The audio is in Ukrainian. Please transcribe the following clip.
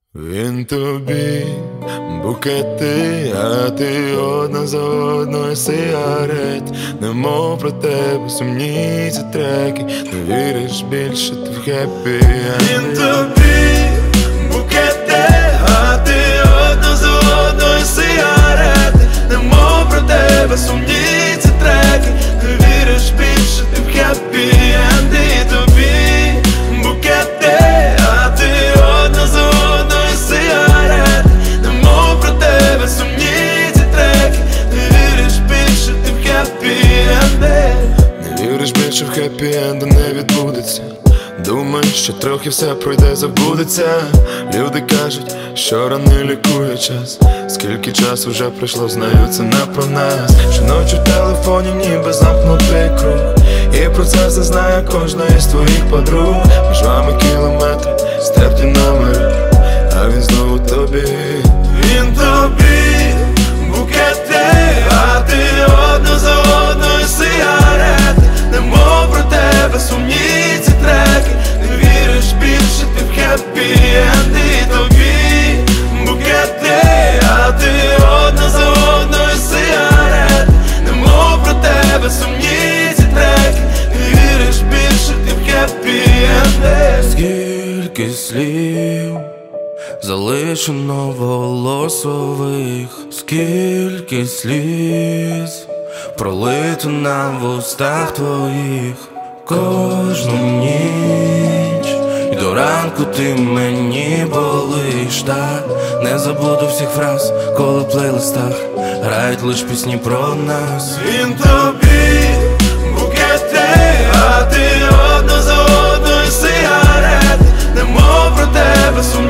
Він тобі букети, а ти одна за одною сигарет. Немов про тебе сумні ці треки, не віриш більше ти в хеппі. Він тобі букети, а ти одна за одною сигарети. Немов про тебе сумні ці треки, не віриш більше ти в хеппі. І тобі букети, а ти одна за одною сигарети. Немов про тебе сумні ці треки, не віриш більше ти в хеппі-енди. Не віриш більше в хеппі-енди не відбудеться. Думаєш, що трохи все пройде, забудеться. Люди кажуть, що рани лікує час. Скільки часу вже пройшло, знаю, це не про нас. Щоночі в телефоні ніби замкнутий круг, і про це все знає кожна із твоїх подруг. Між вами кілометри, степні номери, а він знову тобі. Він тобі букети, а ти одна за одною сигарети. Немов про тебе сумні ці треки, не віриш більше ти в хеппі-енди. І тобі букети, а ти одна за одною сигарети. Немов про тебе сумні ці треки, не віриш більше ти в хеппі-енди. Скільки слів залишено волосових, скільки сліз пролито на вустах твоїх. Кожну ніч і до ранку ти мені болиш. Так не забуду всіх фраз, коли в плейлистах грають лиш пісні про нас. Він тобі букети, а ти одна за одною сигарети. Немов про тебе сумні